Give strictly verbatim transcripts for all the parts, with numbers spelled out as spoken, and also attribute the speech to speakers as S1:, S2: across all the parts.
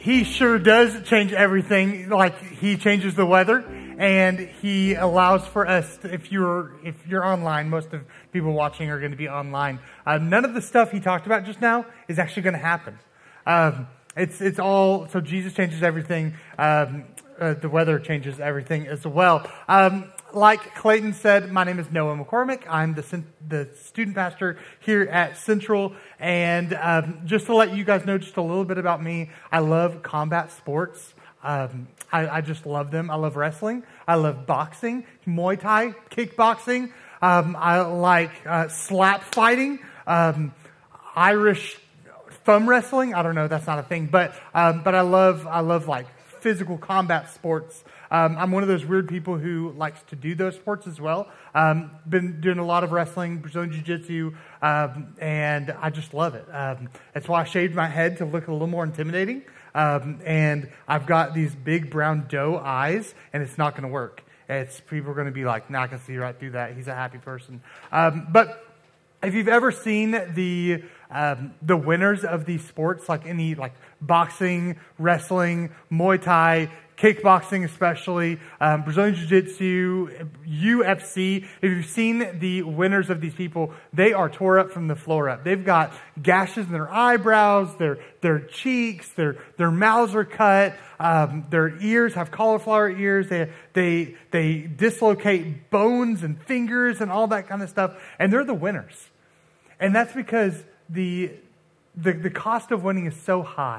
S1: he sure does change everything. Like, he changes the weather, and he allows for us, to, if you're if you're online, most of people watching are going to be online. Uh, none of the stuff he talked about just now is actually going to happen. Um, it's it's all, so Jesus changes everything. Um, uh, the weather changes everything as well. Um, like Clayton said, my name is Noah McCormick. I'm the the student pastor here at Central. And um, just to let you guys know just a little bit about me, I love combat sports. Um, I, I just love them. I love wrestling. I love boxing, Muay Thai, kickboxing. Um, I like uh, slap fighting, um, Irish thumb wrestling. I don't know, that's not a thing, but um, but I love I love like physical combat sports. Um, I'm one of those weird people who likes to do those sports as well. Um, been doing a lot of wrestling, Brazilian Jiu-Jitsu, um, and I just love it. Um, that's why I shaved my head to look a little more intimidating. Um, and I've got these big brown doe eyes, and it's not going to work. It's people are going to be like, "Nah, I can see right through that. He's a happy person." Um, but if you've ever seen the um, the winners of these sports, like any like boxing, wrestling, Muay Thai, kickboxing especially, um, Brazilian Jiu-Jitsu, U F C. If you've seen the winners of these people, they are tore up from the floor up. They've got gashes in their eyebrows, their their cheeks, their their mouths are cut, um, their ears have cauliflower ears. They they they dislocate bones and fingers and all that kind of stuff, and they're the winners. And that's because the the the cost of winning is so high,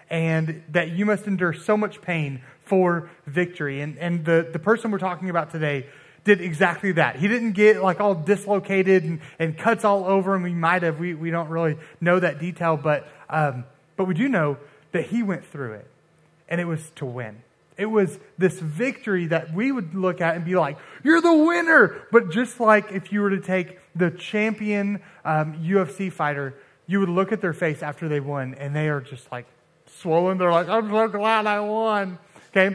S1: and that you must endure so much pain for victory. And and the, the person we're talking about today did exactly that. He didn't get like all dislocated and, and cuts all over him. We might have. We, we don't really know that detail, but um, but we do know that he went through it, and it was to win. It was this victory that we would look at and be like, "You're the winner!" But just like if you were to take the champion um, U F C fighter, you would look at their face after they won, and they are just like swollen. They're like, "I'm so glad I won." Okay?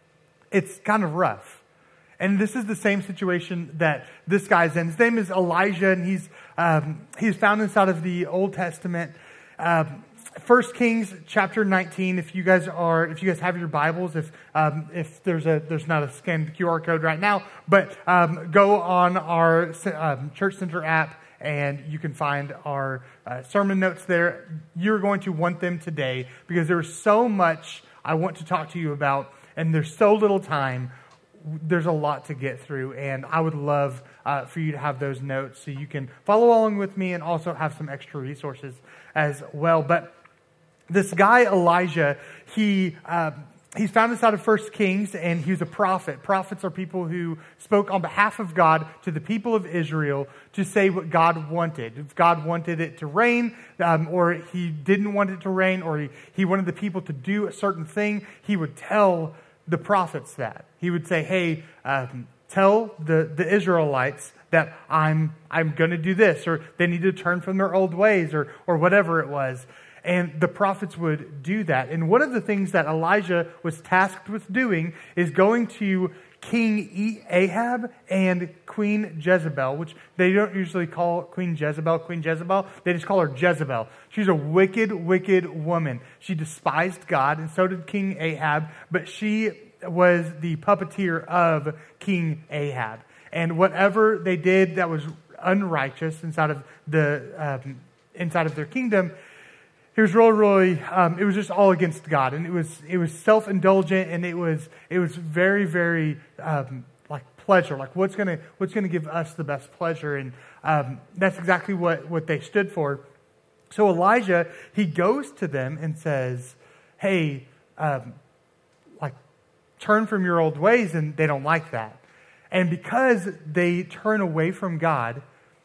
S1: It's kind of rough. And this is the same situation that this guy's in. His name is Elijah, and he's um, he's found inside of the Old Testament. Um, First Kings chapter nineteen. If you guys are, if you guys have your Bibles, if um, if there's a there's not a scanned Q R code right now, but um, go on our um, Church Center app, and you can find our uh, sermon notes there. You're going to want them today because there's so much I want to talk to you about, and there's so little time. There's a lot to get through, and I would love uh, for you to have those notes so you can follow along with me and also have some extra resources as well. But this guy Elijah, he uh, he's found inside of First Kings, and he was a prophet. Prophets are people who spoke on behalf of God to the people of Israel to say what God wanted. If God wanted it to rain, um, or he didn't want it to rain, or he, he wanted the people to do a certain thing, he would tell the prophets that. He would say, "Hey, um, tell the, the Israelites that I'm I'm going to do this," or they need to turn from their old ways, or or whatever it was. And the prophets would do that. And one of the things that Elijah was tasked with doing is going to King Ahab and Queen Jezebel, which they don't usually call Queen Jezebel Queen Jezebel. They just call her Jezebel. She's a wicked, wicked woman. She despised God, and so did King Ahab, but she was the puppeteer of King Ahab. And whatever they did that was unrighteous inside of the um, inside of their kingdom, It was really, really, um, it was just all against God, and it was it was self-indulgent, and it was it was very, very um, like pleasure, like what's gonna what's gonna give us the best pleasure, and um, that's exactly what what they stood for. So Elijah, he goes to them and says, "Hey, um, like turn from your old ways," and they don't like that, and because they turn away from God,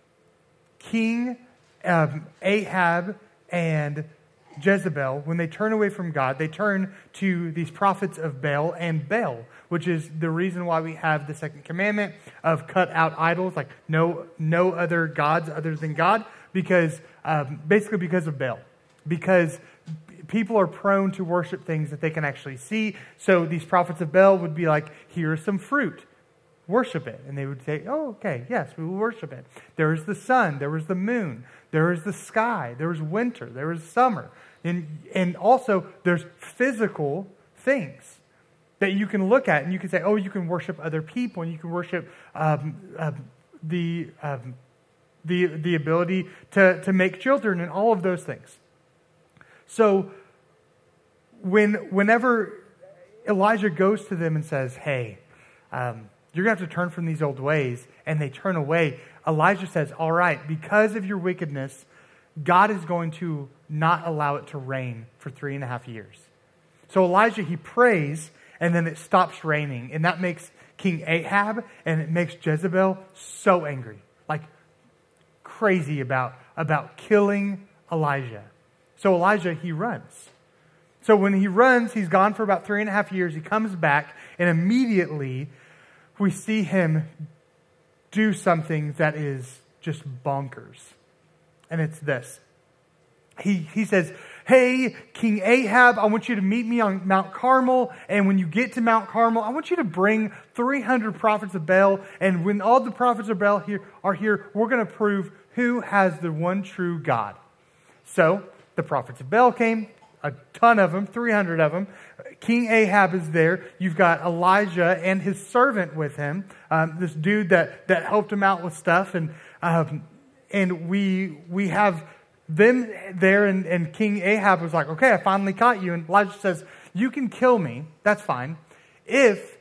S1: King um, Ahab and Jezebel, when they turn away from God, they turn to these prophets of Baal and Baal, which is the reason why we have the second commandment of cut out idols, like no no other gods other than God, because um, basically because of Baal, because people are prone to worship things that they can actually see. So these prophets of Baal would be like, "Here's some fruit. Worship it." And they would say, "Oh, okay, yes, we will worship it." There is the sun, there was the moon, there was the sky, there was winter, there was summer. And, and also, there's physical things that you can look at, and you can say, oh, you can worship other people, and you can worship um, uh, the, um, the the ability to, to make children, and all of those things. So, when whenever Elijah goes to them and says, hey, um, you're going to have to turn from these old ways, and they turn away, Elijah says, all right, because of your wickedness, God is going to not allow it to rain for three and a half years. So Elijah, he prays, and then it stops raining. And that makes King Ahab and it makes Jezebel so angry. Like crazy about, about killing Elijah. So Elijah, he runs. So when he runs, he's gone for about three and a half years. He comes back, and immediately we see him do something that is just bonkers. And it's this. He, he says, hey, King Ahab, I want you to meet me on Mount Carmel. And when you get to Mount Carmel, I want you to bring three hundred prophets of Baal. And when all the prophets of Baal here are here, we're going to prove who has the one true God. So the prophets of Baal came, a ton of them, three hundred of them. King Ahab is there. You've got Elijah and his servant with him, um, this dude that, that helped him out with stuff. And um, and we we have them there, and, and King Ahab was like, okay, I finally caught you. And Elijah says, you can kill me, that's fine, if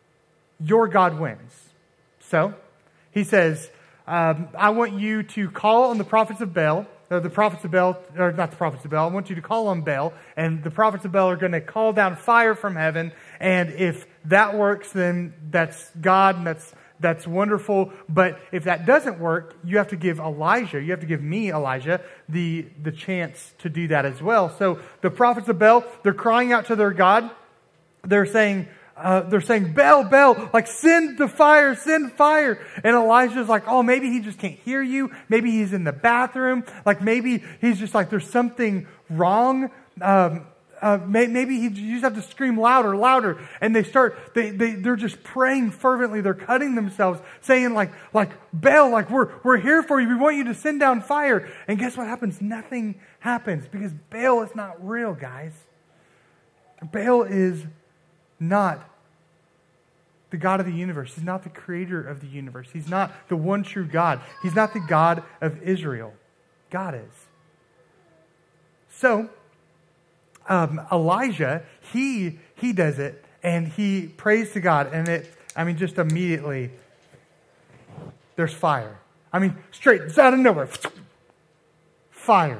S1: your God wins. So he says, um, I want you to call on the prophets of Baal, or the prophets of Baal, or not the prophets of Baal, I want you to call on Baal, and the prophets of Baal are going to call down fire from heaven, and if that works, then that's God, and that's That's wonderful. But if that doesn't work, you have to give Elijah, you have to give me, Elijah, the, the chance to do that as well. So the prophets of Baal, they're crying out to their God. They're saying, uh, they're saying, Baal, Baal, like send the fire, send fire. And Elijah's like, oh, maybe he just can't hear you. Maybe he's in the bathroom. Like maybe he's just like, there's something wrong. Um, Uh, maybe he, you just have to scream louder, louder. And they start, they, they, they're just praying fervently. They're cutting themselves, saying like, like, Baal, like, we're, we're here for you. We want you to send down fire. And guess what happens? Nothing happens because Baal is not real, guys. Baal is not the God of the universe. He's not the creator of the universe. He's not the one true God. He's not the God of Israel. God is. So, Um, Elijah, he he does it, and he prays to God, and it, I mean, just immediately, there's fire. I mean, straight, it's out of nowhere. Fire.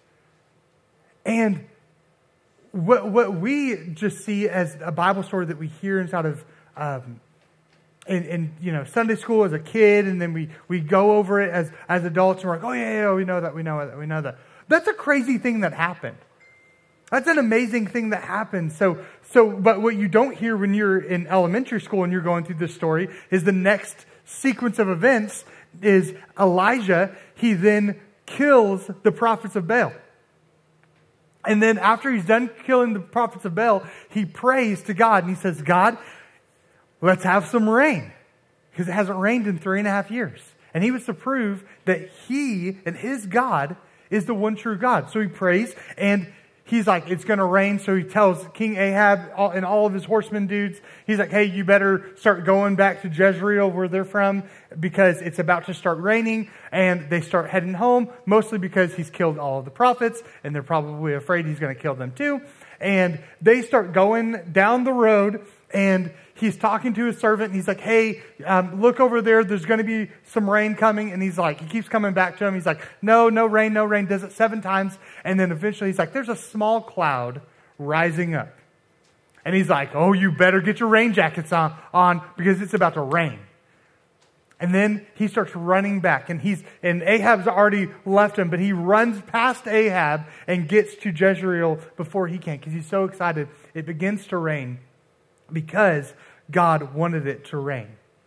S1: And what what we just see as a Bible story that we hear inside of, um, in, in you know, Sunday school as a kid, and then we, we go over it as, as adults, and we're like, oh yeah, yeah, we know that, we know that, we know that. That's a crazy thing that happened. That's an amazing thing that happens. So, so, but what you don't hear when you're in elementary school and you're going through this story is the next sequence of events is Elijah. He then kills the prophets of Baal. And then after he's done killing the prophets of Baal, he prays to God and he says, God, let's have some rain. Because it hasn't rained in three and a half years. And he was to prove that he and his God is the one true God. So he prays, and he's like, it's going to rain. So he tells King Ahab and all of his horsemen dudes, he's like, hey, you better start going back to Jezreel where they're from because it's about to start raining. And they start heading home, mostly because he's killed all of the prophets and they're probably afraid he's going to kill them too. And they start going down the road, and he's talking to his servant, and he's like, hey, um, look over there. There's going to be some rain coming. And he's like, he keeps coming back to him. He's like, no, no rain, no rain. Does it seven times. And then eventually he's like, there's a small cloud rising up. And he's like, oh, you better get your rain jackets on, on because it's about to rain. And then he starts running back, and he's and Ahab's already left him, but he runs past Ahab and gets to Jezreel before he can because he's so excited. It begins to rain because God wanted it to rain.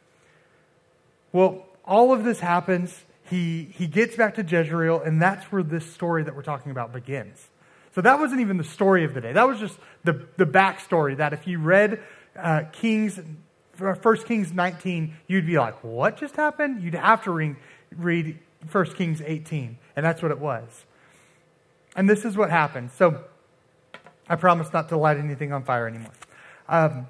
S1: Well, all of this happens. He he gets back to Jezreel, and that's where this story that we're talking about begins. So that wasn't even the story of the day. That was just the, the backstory that if you read uh, Kings, First Kings nineteen, you'd be like, what just happened? You'd have to read, read First Kings eighteen, and that's what it was. And this is what happened. So I promise not to light anything on fire anymore. Um,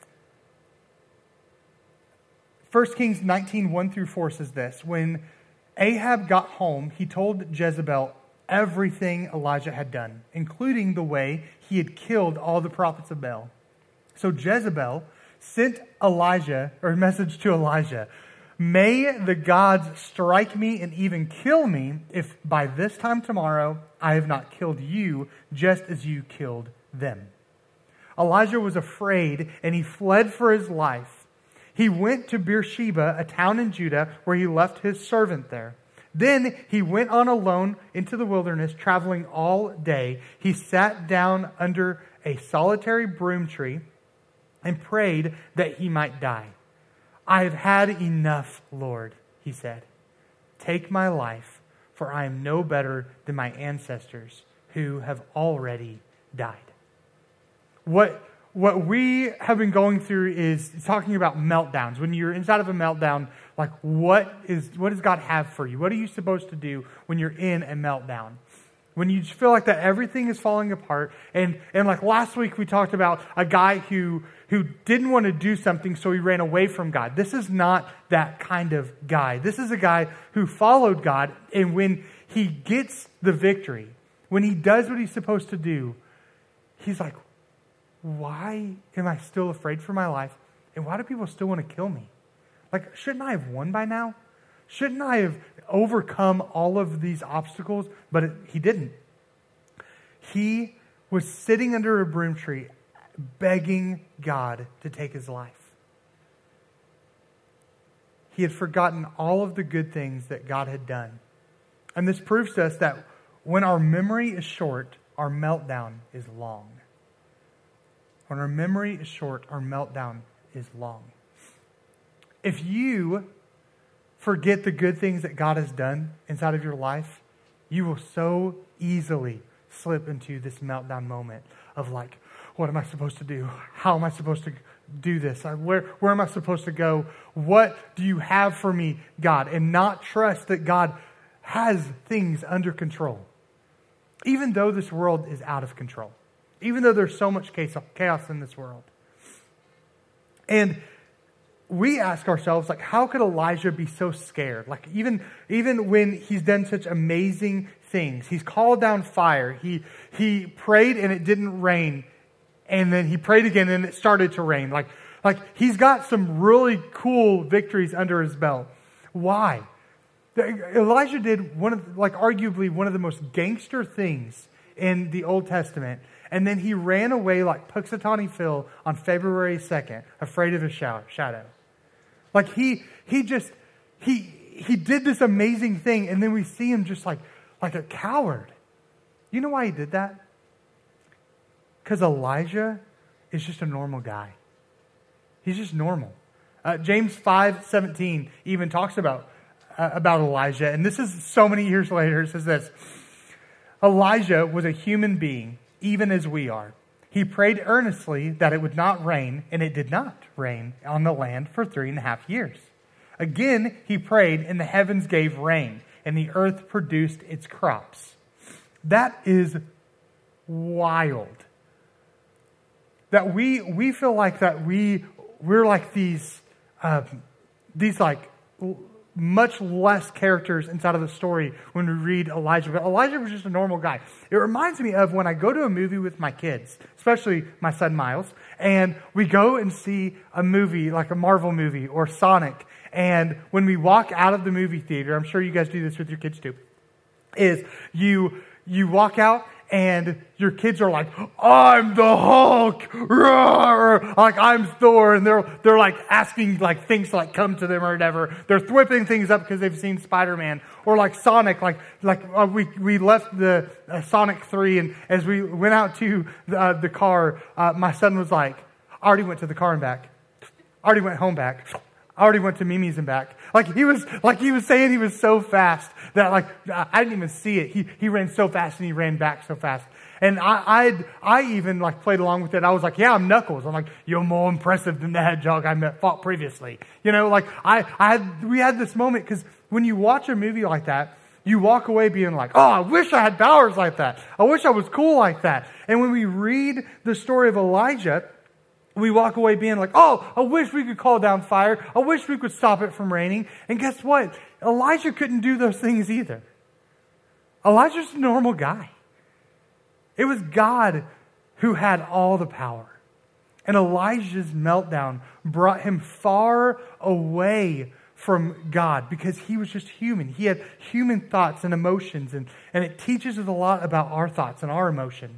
S1: First Kings nineteen, one through four says this. When Ahab got home, he told Jezebel everything Elijah had done, including the way he had killed all the prophets of Baal. So Jezebel sent Elijah, or a message to Elijah, "May the gods strike me and even kill me if by this time tomorrow I have not killed you just as you killed them." Elijah was afraid and he fled for his life. He went to Beersheba, a town in Judah, where he left his servant there. Then he went on alone into the wilderness, traveling all day. He sat down under a solitary broom tree and prayed that he might die. "I have had enough, Lord," he said. "Take my life, for I am no better than my ancestors who have already died." What What we have been going through is talking about meltdowns. When you're inside of a meltdown, like what is what does God have for you? What are you supposed to do when you're in a meltdown? When you feel like that everything is falling apart. And, and like last week we talked about a guy who, who didn't want to do something, so he ran away from God. This is not that kind of guy. This is a guy who followed God, and when he gets the victory, when he does what he's supposed to do, he's like, why am I still afraid for my life? And why do people still want to kill me? Like, shouldn't I have won by now? Shouldn't I have overcome all of these obstacles? But it, he didn't. He was sitting under a broom tree begging God to take his life. He had forgotten all of the good things that God had done. And this proves to us that when our memory is short, our meltdown is long. When our memory is short, our meltdown is long. If you forget the good things that God has done inside of your life, you will so easily slip into this meltdown moment of like, what am I supposed to do? How am I supposed to do this? Where, where am I supposed to go? What do you have for me, God? And not trust that God has things under control. Even though this world is out of control. Even though there's so much chaos in this world. And we ask ourselves, like, how could Elijah be so scared? Like, even, even when he's done such amazing things. He's called down fire. He, he prayed and it didn't rain. And then he prayed again and it started to rain. Like, like he's got some really cool victories under his belt. Why? Elijah did one of, like, arguably one of the most gangster things in the Old Testament. And then he ran away like Puxatawny Phil on February second, afraid of his shadow. Like he he just, he he did this amazing thing, and then we see him just like, like a coward. You know why he did that? Because Elijah is just a normal guy. He's just normal. Uh, James five seventeen even talks about, uh, about Elijah, and this is so many years later. It says this: Elijah was a human being, even as we are. He prayed earnestly that it would not rain, and it did not rain on the land for three and a half years. Again, he prayed, and the heavens gave rain, and the earth produced its crops. That is wild. That we we feel like that we we're like these uh, these like much less characters inside of the story when we read Elijah. But Elijah was just a normal guy. It reminds me of when I go to a movie with my kids, especially my son Miles, and we go and see a movie like a Marvel movie or Sonic. And when we walk out of the movie theater, I'm sure you guys do this with your kids too, is you you walk out and your kids are like, I'm the Hulk, roar! Like I'm Thor, and they're they're like asking like things to like come to them or whatever. They're whipping things up because they've seen Spider-Man, or like Sonic. Like like uh, we we left the uh, Sonic three, and as we went out to the, uh, the car, uh, my son was like, I already went to the car and back. I already went home back. I already went to Mimi's and back. Like he was, like he was saying he was so fast that like I didn't even see it. He he ran so fast and he ran back so fast. And I I'd, I even like played along with it. I was like, yeah, I'm Knuckles. I'm like, you're more impressive than the hedgehog I met, fought previously. You know, like I I had we had this moment because when you watch a movie like that, You walk away being like, oh, I wish I had powers like that. I wish I was cool like that. And when we read the story of Elijah, we walk away being like, oh, I wish we could call down fire. I wish we could stop it from raining. And guess what? Elijah couldn't do those things either. Elijah's a normal guy. It was God who had all the power. And Elijah's meltdown brought him far away from God because he was just human. He had human thoughts and emotions, and, and it teaches us a lot about our thoughts and our emotions.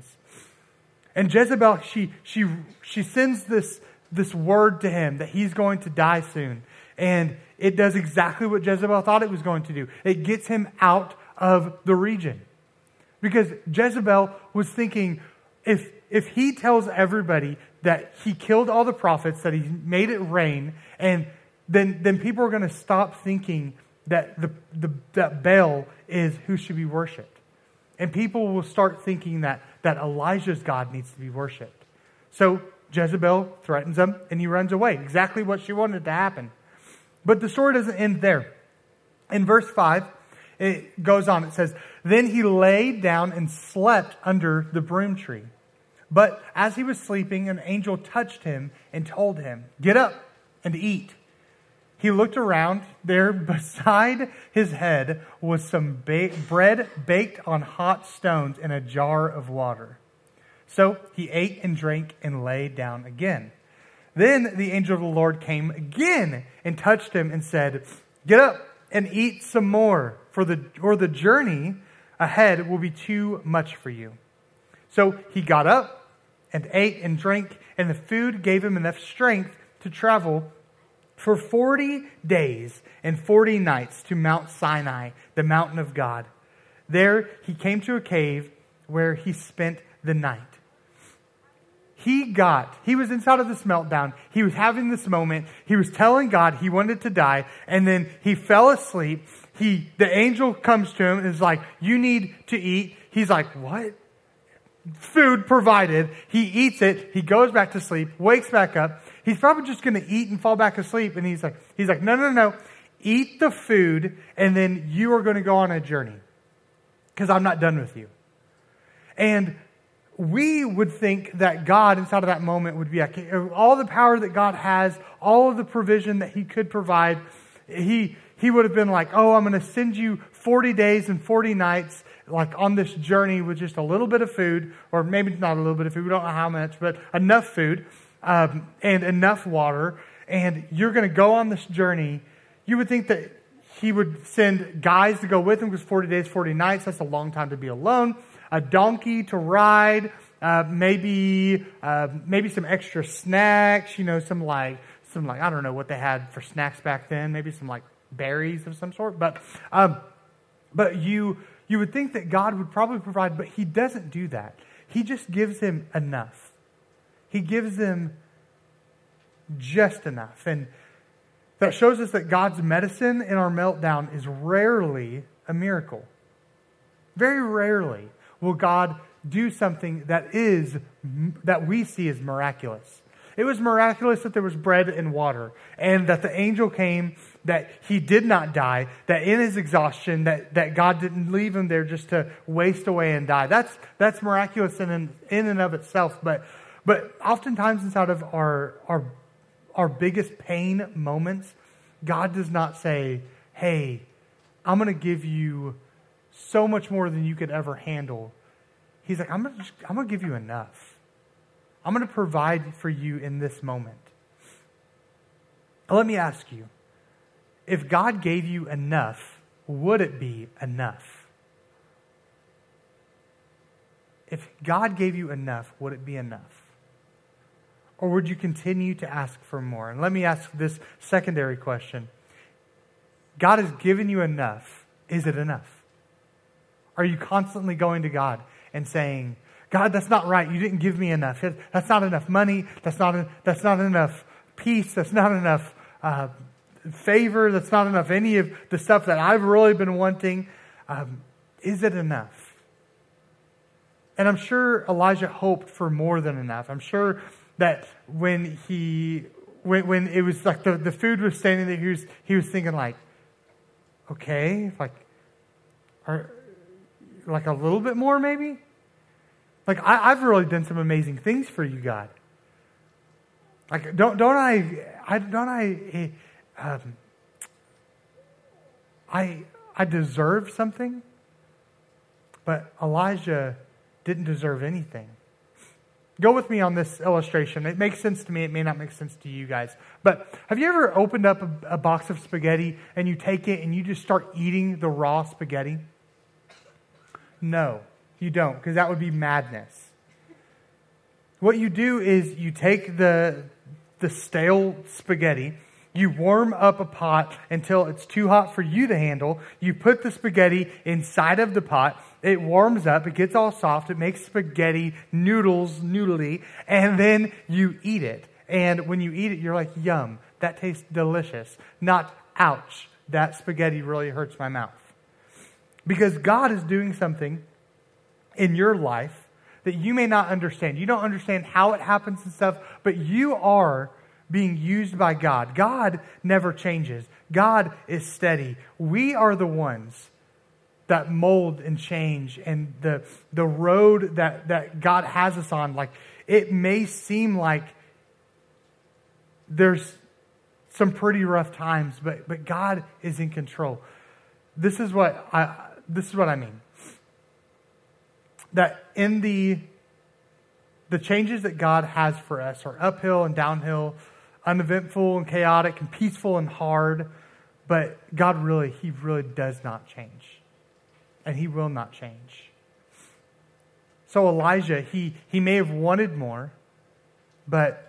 S1: And Jezebel, she she she sends this, this word to him that he's going to die soon. And it does exactly what Jezebel thought it was going to do. It gets him out of the region. Because Jezebel was thinking, if if he tells everybody that he killed all the prophets, that he made it rain, and then then people are going to stop thinking that the, the that Baal is who should be worshipped. And people will start thinking that, that Elijah's God needs to be worshipped. So Jezebel threatens him and he runs away. Exactly what she wanted to happen. But the story doesn't end there. In verse five, it goes on. It says, then he lay down and slept under the broom tree. But as he was sleeping, an angel touched him and told him, get up and eat. He looked around. There beside his head was some ba- bread baked on hot stones in a jar of water. So he ate and drank and lay down again. Then the angel of the Lord came again and touched him and said, get up and eat some more, for the or the journey ahead will be too much for you. So he got up and ate and drank, and the food gave him enough strength to travel for forty days and forty nights to Mount Sinai, the mountain of God. There he came to a cave where he spent the night. He got, he was inside of this meltdown. He was having this moment. He was telling God he wanted to die, and then he fell asleep. He, the angel comes to him and is like, you need to eat. He's like, what? Food provided. He eats it. He goes back to sleep, wakes back up. He's probably just going to eat and fall back asleep. And he's like, he's like, no, no, no. Eat the food, and then you are going to go on a journey because I'm not done with you. And we would think that God inside of that moment would be like, all the power that God has, all of the provision that he could provide. He, he would have been like, oh, I'm going to send you forty days and forty nights like on this journey with just a little bit of food, or maybe not a little bit of food. We don't know how much, but enough food. Um, and enough water, and you're going to go on this journey. You would think that he would send guys to go with him because forty days, forty nights, that's a long time to be alone. A donkey to ride, uh, maybe uh, maybe some extra snacks, you know, some like, some like, I don't know what they had for snacks back then, maybe some like berries of some sort. But um, but you you would think that God would probably provide, but he doesn't do that. He just gives him enough. He gives them just enough. And that shows us that God's medicine in our meltdown is rarely a miracle. Very rarely will God do something that is, that we see as miraculous. It was miraculous that there was bread and water, and that the angel came, that he did not die, that in his exhaustion, that, that God didn't leave him there just to waste away and die. That's that's miraculous in, in and of itself. But But oftentimes inside of our, our, our biggest pain moments, God does not say, hey, I'm going to give you so much more than you could ever handle. He's like, I'm going to I'm going to give you enough. I'm going to provide for you in this moment. Let me ask you, if God gave you enough, would it be enough? If God gave you enough, would it be enough? Or would you continue to ask for more? And let me ask this secondary question. God has given you enough. Is it enough? Are you constantly going to God and saying, God, that's not right. You didn't give me enough. That's not enough money. That's not, that's not enough peace. That's not enough uh, favor. That's not enough any of the stuff that I've really been wanting. Um, is it enough? And I'm sure Elijah hoped for more than enough. I'm sure that when he, when, when it was like the, the food was standing there, he was, he was thinking like, okay, like, Or like a little bit more, maybe? Like, I, I've really done some amazing things for you, God. Like, don't don't I, I don't I, um, I I deserve something? But Elijah didn't deserve anything. Go with me on this illustration. It makes sense to me. It may not make sense to you guys. But have you ever opened up a, a box of spaghetti and you take it and you just start eating the raw spaghetti? No, you don't, because that would be madness. What you do is you take the, the stale spaghetti, you warm up a pot until it's too hot for you to handle. You put the spaghetti inside of the pot. It warms up. It gets all soft. It makes spaghetti noodles, noodly, and then you eat it. And when you eat it, you're like, yum, that tastes delicious. Not, ouch, that spaghetti really hurts my mouth. Because God is doing something in your life that you may not understand. You don't understand how it happens and stuff, but you are being used by God. God never changes. God is steady. We are the ones that mold and change, and the the road that, that God has us on, like, it may seem like there's some pretty rough times, but but God is in control. This is what I this is what I mean. That in the the changes that God has for us are uphill and downhill, uneventful and chaotic, and peaceful and hard, but God really, He really does not change. And He will not change. So Elijah, he, he may have wanted more, but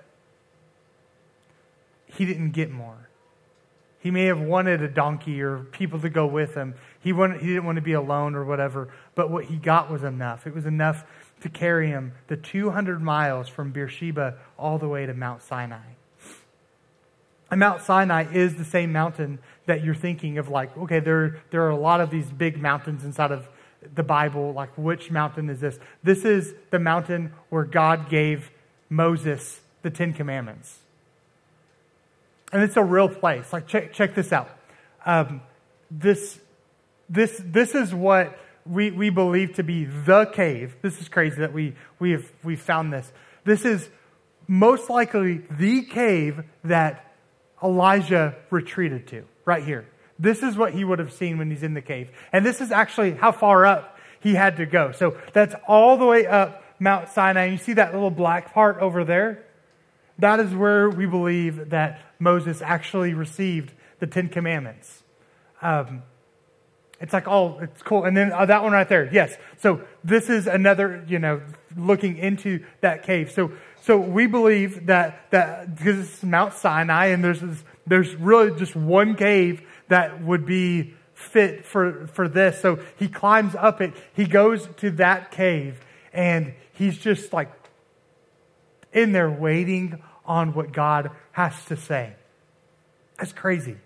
S1: he didn't get more. He may have wanted a donkey or people to go with him. He wanted, he didn't want to be alone or whatever, but what he got was enough. It was enough to carry him the two hundred miles from Beersheba all the way to Mount Sinai. And Mount Sinai is the same mountain that you're thinking of, like, okay, there, there are a lot of these big mountains inside of the Bible. Like, which mountain is this? This is the mountain where God gave Moses the Ten Commandments. And it's a real place. Like, check, check this out. Um, this, this, this is what we, we believe to be the cave. This is crazy that we, we have, we found this. This is most likely the cave that Elijah retreated to, right here. This is what he would have seen when he's in the cave. And this is actually how far up he had to go. So that's all the way up Mount Sinai. You see that little black part over there? That is where we believe that Moses actually received the Ten Commandments. Um, it's like, oh, it's cool. And then uh, that one right there, yes. So this is another, you know, looking into that cave. So so we believe that, that because it's Mount Sinai and there's this, there's really just one cave that would be fit for, for this. So he climbs up it. He goes to that cave and he's just like in there waiting on what God has to say. That's crazy.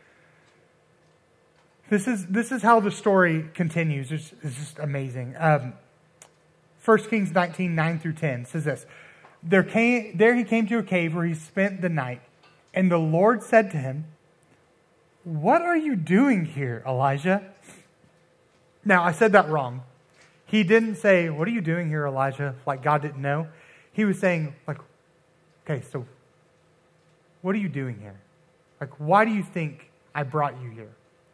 S1: This is this is how the story continues. It's, it's just amazing. Um, First Kings nineteen, nine through ten says this. There came there he came to a cave where he spent the night, and the Lord said to him, "What are you doing here, Elijah?" Now, I said that wrong. He didn't say, "What are you doing here, Elijah?" Like God didn't know. He was saying, like, okay, so what are you doing here? Like, why do you think I brought you here?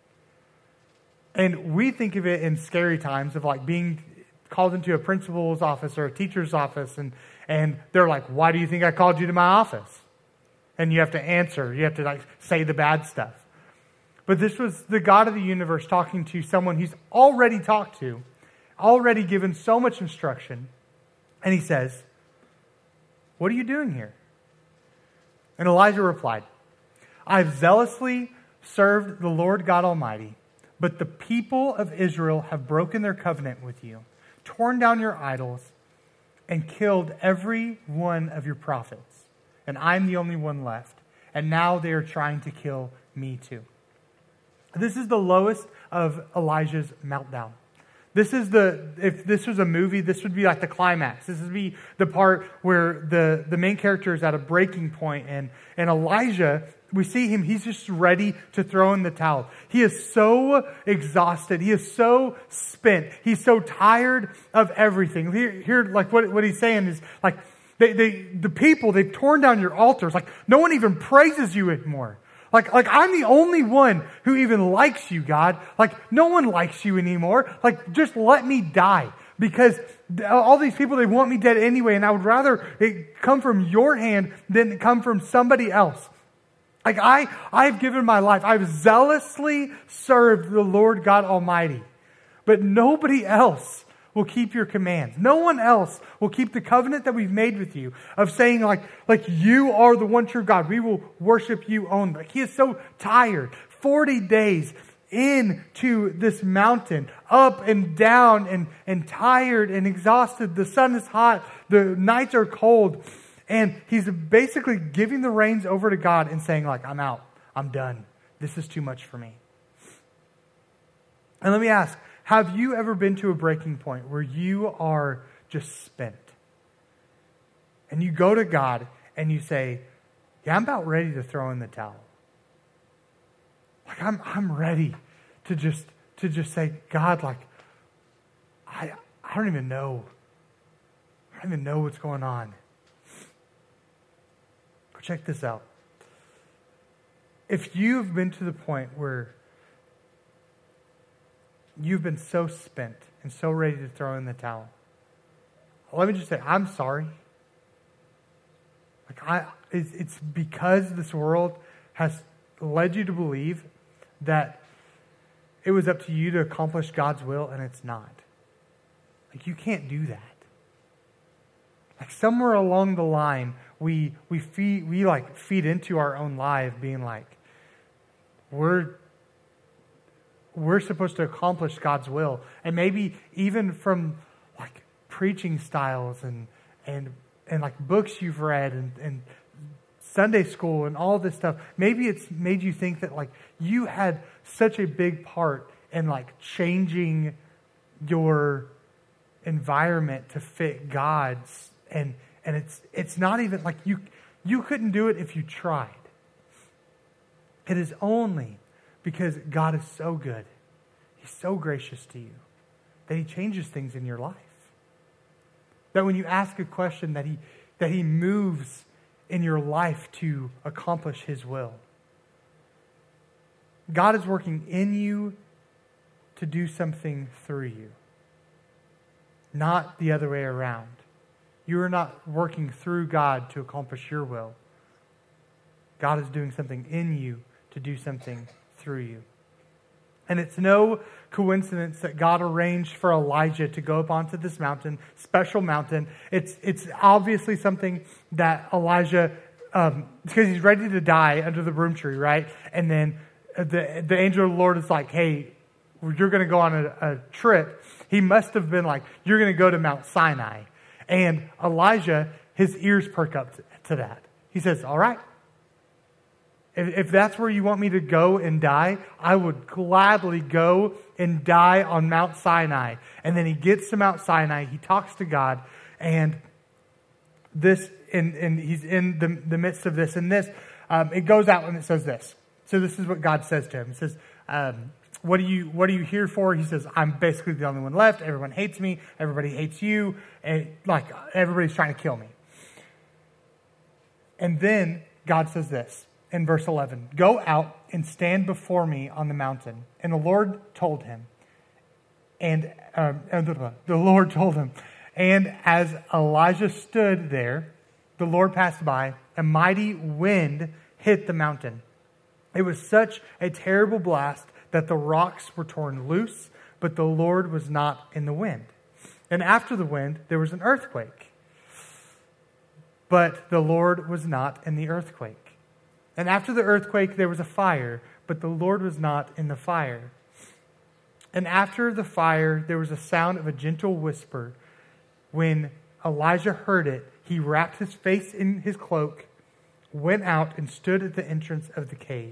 S1: And we think of it in scary times of like being called into a principal's office or a teacher's office, and, and they're like, "Why do you think I called you to my office?" And you have to answer. You have to like say the bad stuff. But this was the God of the universe talking to someone he's already talked to, already given so much instruction. And he says, "What are you doing here?" And Elijah replied, "I've zealously served the Lord God Almighty, but the people of Israel have broken their covenant with you, torn down your idols, and killed every one of your prophets. And I'm the only one left. And now they are trying to kill me too." This is the lowest of Elijah's meltdown. This is the, if this was a movie, this would be like the climax. This would be the part where the, the main character is at a breaking point, and, and Elijah we see him, he's just ready to throw in the towel. He is so exhausted. He is so spent. He's so tired of everything. Here, here like what, what he's saying is like, they, they, the people, they've torn down your altars. Like no one even praises you anymore. Like, like I'm the only one who even likes you, God. Like no one likes you anymore. Like just let me die. Because all these people, they want me dead anyway. And I would rather it come from your hand than come from somebody else. Like I, I've given my life. I've zealously served the Lord God Almighty. But nobody else will keep your commands. No one else will keep the covenant that we've made with you of saying like, like you are the one true God. We will worship you only. Like he is so tired. forty days into this mountain, up and down and, and tired and exhausted. The sun is hot. The nights are cold. And he's basically giving the reins over to God and saying like, I'm out. I'm done. This is too much for me. And let me ask, have you ever been to a breaking point where you are just spent? And you go to God and you say, yeah, I'm about ready to throw in the towel. Like I'm I'm ready to just to just say, God, like I I don't even know. I don't even know what's going on. Check this out. If you've been to the point where you've been so spent and so ready to throw in the towel, let me just say, I'm sorry. Like I, it's, it's because this world has led you to believe that it was up to you to accomplish God's will, and it's not. Like you can't do that. Like somewhere along the line, we we feed we like feed into our own life, being like, we're we're supposed to accomplish God's will, and maybe even from like preaching styles and and and like books you've read and, and Sunday school and all this stuff. Maybe it's made you think that like you had such a big part in like changing your environment to fit God's. And and it's it's not even like you you couldn't do it if you tried. It is only because God is so good. He's so gracious to you that he changes things in your life. That when you ask a question that he that he moves in your life to accomplish his will. God is working in you to do something through you. Not the other way around. You are not working through God to accomplish your will. God is doing something in you to do something through you. And it's no coincidence that God arranged for Elijah to go up onto this mountain, special mountain. It's it's obviously something that Elijah, um, because he's ready to die under the broom tree, right? And then the the angel of the Lord is like, hey, you're going to go on a, a trip. He must have been like, you're going to go to Mount Sinai. And Elijah, his ears perk up to, to that. He says, all right. If, if that's where you want me to go and die, I would gladly go and die on Mount Sinai. And then he gets to Mount Sinai. He talks to God. And this, and, and he's in the, the midst of this. And this, um, it goes out and it says this. So this is what God says to him. It says, um, What are you What are you here for? He says, I'm basically the only one left. Everyone hates me. Everybody hates you. And like everybody's trying to kill me. And then God says this in verse eleven. Go out and stand before me on the mountain. And the Lord told him. And, um, and the Lord told him. And as Elijah stood there, the Lord passed by. A mighty wind hit the mountain. It was such a terrible blast that the rocks were torn loose, but the Lord was not in the wind. And after the wind, there was an earthquake. But the Lord was not in the earthquake. And after the earthquake, there was a fire, but the Lord was not in the fire. And after the fire, there was a sound of a gentle whisper. When Elijah heard it, he wrapped his face in his cloak, went out, and stood at the entrance of the cave.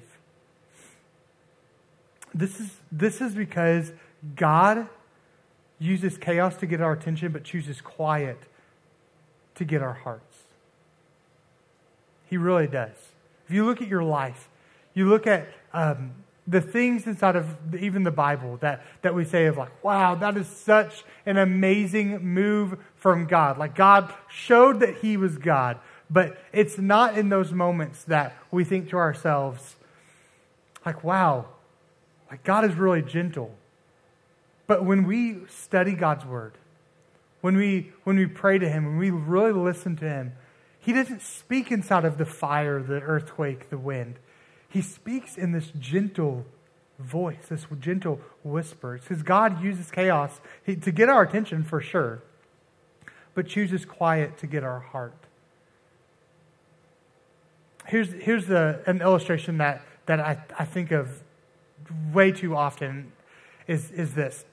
S1: This is this is because God uses chaos to get our attention, but chooses quiet to get our hearts. He really does. If you look at your life, you look at um, the things inside of the, even the Bible that, that we say of like, wow, that is such an amazing move from God. Like God showed that he was God, but it's not in those moments that we think to ourselves, like, wow, like God is really gentle. But when we study God's word, when we when we pray to him, when we really listen to him, he doesn't speak inside of the fire, the earthquake, the wind. He speaks in this gentle voice, this gentle whisper. It's because God uses chaos to get our attention for sure, but chooses quiet to get our heart. Here's here's the, an illustration that, that I, I think of way too often is, is this.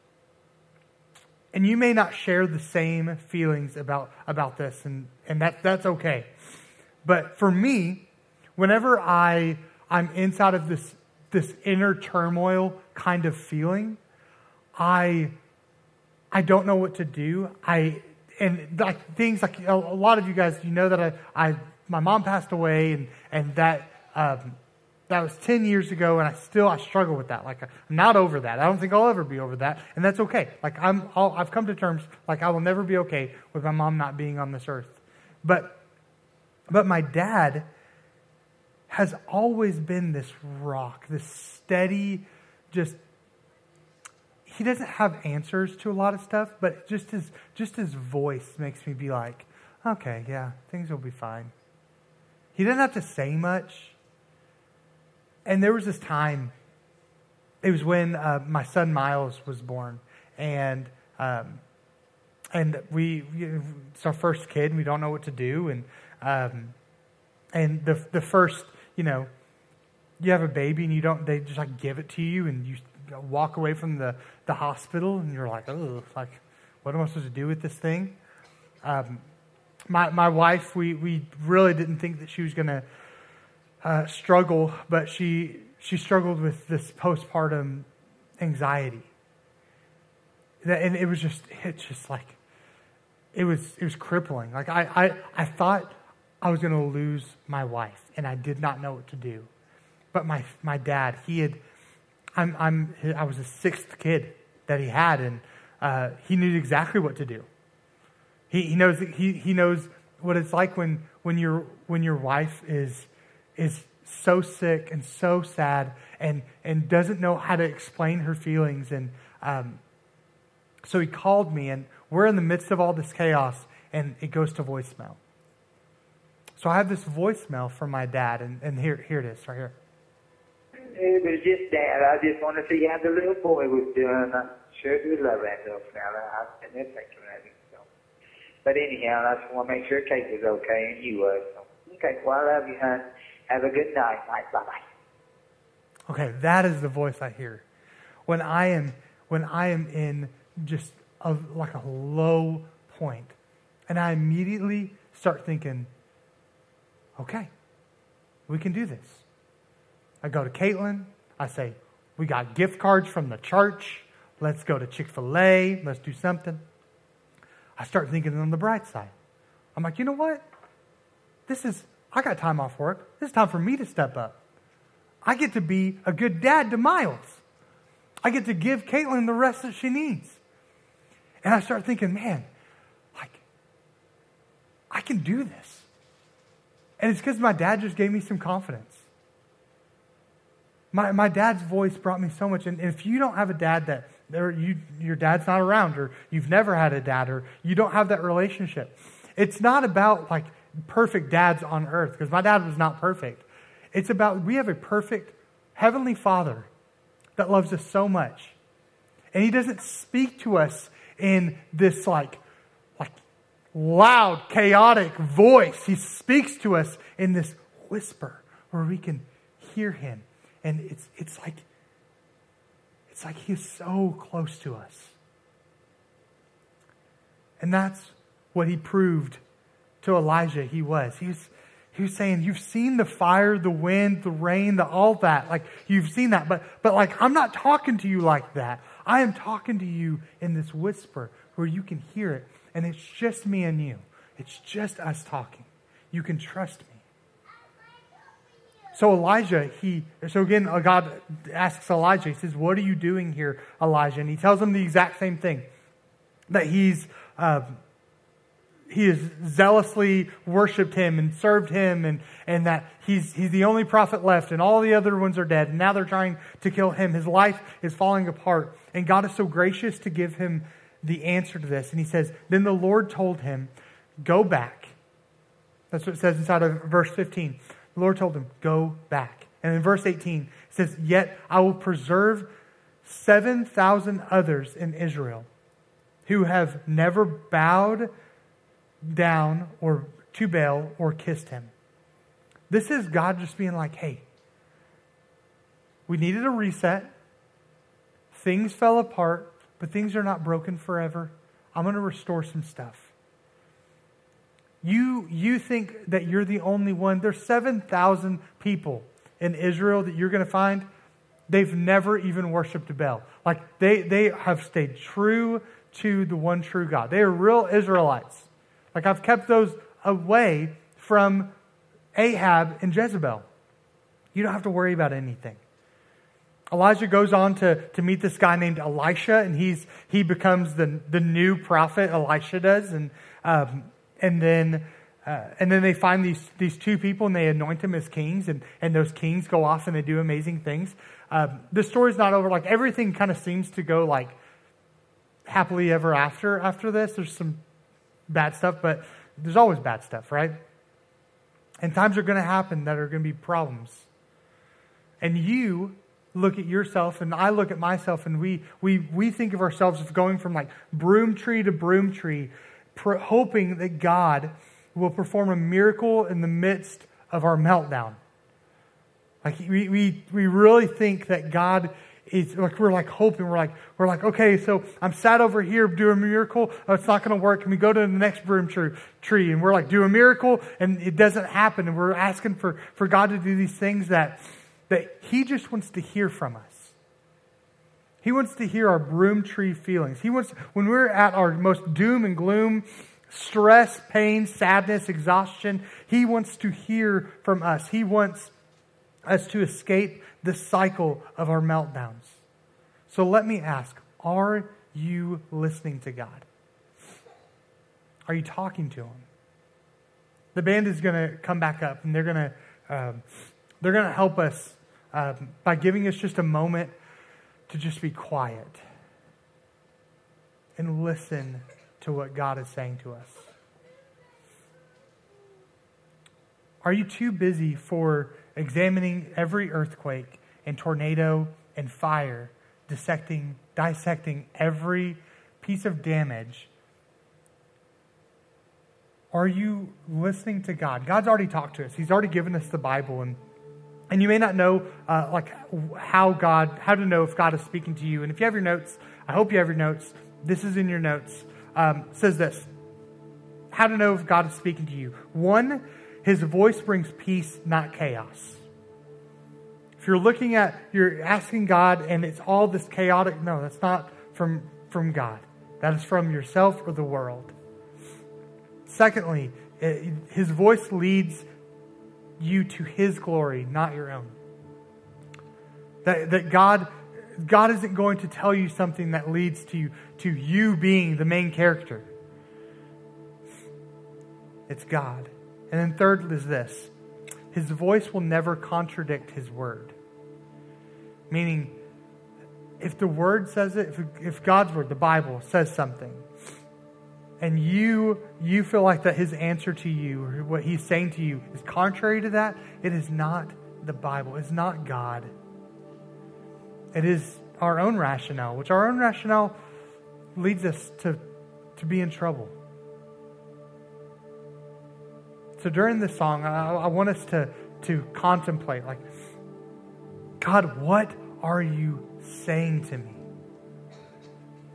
S1: And you may not share the same feelings about, about this, and, and that that's okay. But for me, whenever I I'm inside of this this inner turmoil kind of feeling, I I don't know what to do. I and like things like a, a lot of you guys, you know that I, I my mom passed away, and and that um, that was ten years ago, and I still I struggle with that. Like I'm not over that. I don't think I'll ever be over that, and that's okay. Like I'm I'll, I've come to terms like I will never be okay with my mom not being on this earth. But but my dad has always been this rock, this steady, just, he doesn't have answers to a lot of stuff, but just his, just his voice makes me be like, okay, yeah, things will be fine. He doesn't have to say much. And there was this time, it was when uh, my son Miles was born, and um, and we, it's our first kid, and we don't know what to do, and um, and the the first, you know, you have a baby and you don't, they just like give it to you and you walk away from the, the hospital and you're like, oh, like, what am I supposed to do with this thing? Um, my my wife, we, we really didn't think that she was going to uh, struggle, but she she struggled with this postpartum anxiety. And it was just, it's just like, it was it was crippling. Like I, I, I thought I was going to lose my wife, and I did not know what to do. But my my dad, he had, I'm I'm I was the sixth kid that he had, and uh, he knew exactly what to do. He he knows he he knows what it's like when when your when your wife is is so sick and so sad and and doesn't know how to explain her feelings, and um, so he called me, and we're in the midst of all this chaos, and it goes to voicemail. So I have this voicemail from my dad, and, and here here it is, right here.
S2: It was just Dad. I just want to see how the little boy was doing. I'm sure we love that little fella. I've been there thinking of him. So. But anyhow, I just want to make sure Kate was okay and you was. So, okay, well, I love you, hon. Have a good night. Night, bye-bye.
S1: Okay, that is the voice I hear when I am when I am in just a, like a low point, and I immediately start thinking, okay, we can do this. I go to Caitlin. I say, we got gift cards from the church. Let's go to Chick-fil-A. Let's do something. I start thinking on the bright side. I'm like, you know what? This is, I got time off work. This is time for me to step up. I get to be a good dad to Miles. I get to give Caitlin the rest that she needs. And I start thinking, man, like, I can do this. And it's because my dad just gave me some confidence. My my dad's voice brought me so much. And if you don't have a dad that, or you your dad's not around, or you've never had a dad, or you don't have that relationship, it's not about like perfect dads on earth, because my dad was not perfect. It's about, we have a perfect Heavenly Father that loves us so much. And He doesn't speak to us in this like, like loud, chaotic voice. He speaks to us in this whisper where we can hear Him. And it's it's like it's like He's so close to us. And that's what He proved to Elijah He was. He was he was saying, you've seen the fire, the wind, the rain, the all that. Like you've seen that, but but like I'm not talking to you like that. I am talking to you in this whisper where you can hear it, and it's just me and you. It's just us talking. You can trust me. So Elijah, he, so again, God asks Elijah, he says, what are you doing here, Elijah? And he tells him the exact same thing, that he's, uh, he has zealously worshipped him and served him, and, and that he's, he's the only prophet left, and all the other ones are dead, and now they're trying to kill him. His life is falling apart, and God is so gracious to give him the answer to this. And he says, then the Lord told him, go back. That's what it says inside of verse fifteen. The Lord told him, go back. And in verse eighteen, it says, yet I will preserve seven thousand others in Israel who have never bowed down or to Baal or kissed him. This is God just being like, hey, we needed a reset. Things fell apart, but things are not broken forever. I'm going to restore some stuff. You, you think that you're the only one. There's seven thousand people in Israel that you're going to find. They've never even worshipped Baal. Like they, they have stayed true to the one true God. They are real Israelites. Like I've kept those away from Ahab and Jezebel. You don't have to worry about anything. Elijah goes on to, to meet this guy named Elisha, and he's he becomes the the new prophet. Elisha does, and um, and then uh, and then they find these these two people, and they anoint them as kings, and and those kings go off and they do amazing things. Um, the story's not over. Like everything kind of seems to go like happily ever after. After this, there's some bad stuff, but there's always bad stuff, right? And times are going to happen that are going to be problems. And you look at yourself, and I look at myself, and we we we think of ourselves as going from like broom tree to broom tree, pr- hoping that God will perform a miracle in the midst of our meltdown. Like we we we really think that God is like we're like hoping we're like we're like okay, so I'm sat over here doing a miracle. Oh, it's not going to work. Can we go to the next broom tree? Tree and we're like do a miracle, and it doesn't happen, and we're asking for for God to do these things that. That He just wants to hear from us. He wants to hear our broom tree feelings. He wants, when we're at our most doom and gloom, stress, pain, sadness, exhaustion, He wants to hear from us. He wants us to escape the cycle of our meltdowns. So let me ask, are you listening to God? Are you talking to Him? The band is going to come back up, and they're going to um, they're going to help us um, by giving us just a moment to just be quiet and listen to what God is saying to us. Are you too busy for examining every earthquake and tornado and fire, dissecting, dissecting every piece of damage? Are you listening to God? God's already talked to us. He's already given us the Bible, and and you may not know uh, like how God, how to know if God is speaking to you. And if you have your notes, I hope you have your notes. This is in your notes. Um, it says this: how to know if God is speaking to you. One, His voice brings peace, not chaos. If you're looking at, you're asking God, and it's all this chaotic. No, that's not from from God. That is from yourself or the world. Secondly, His voice leads you to His glory, not your own. That, that God, God isn't going to tell you something that leads to you, to you being the main character. It's God. And then third is this: His voice will never contradict His word. Meaning, if the word says it, if, if God's word, the Bible, says something, and you you feel like that His answer to you or what He's saying to you is contrary to that, it is not the Bible. It's not God. It is our own rationale, which our own rationale leads us to, to be in trouble. So during this song, I, I want us to, to contemplate, like, God, what are you saying to me?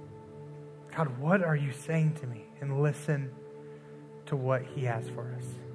S1: God, what are you saying to me? And listen to what He has for us.